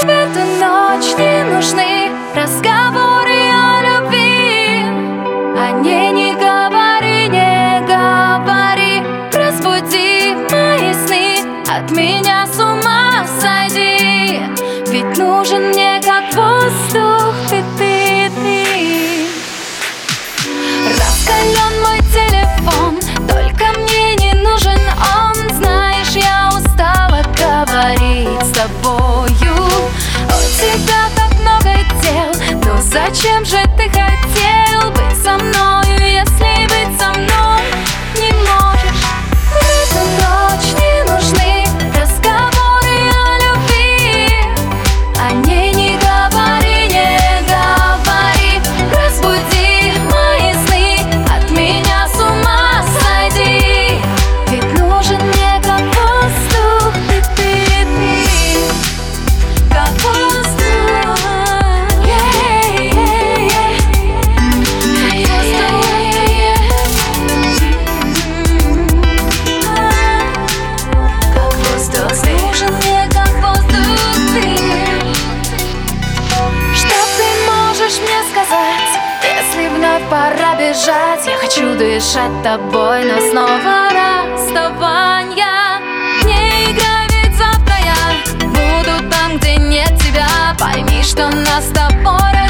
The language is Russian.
В эту ночь не нужны разговоры о любви. О ней не говори, не говори. Разбуди мои сны, от меня с ума сойди. Ведь нужен мне как воздух ты. Раскален мой телефон, только мне не нужен он. Знаешь, я устала говорить с тобою. У тебя так много дел, но зачем же ты хотел быть со мною, если быть со мной не можешь? В эту ночь не нужны разговоры о любви. О ней не говори, не говори. Разбуди мои сны, от меня с ума сойди. Ведь нужен мне как воздух ты. Как воздух, как воздух, нужен мне как воздух ты. Что ты можешь мне сказать, если вновь пора бежать? Я хочу дышать тобой, но снова расставанья. Не играй, ведь завтра я буду там, где нет тебя. Пойми, что нас с тобой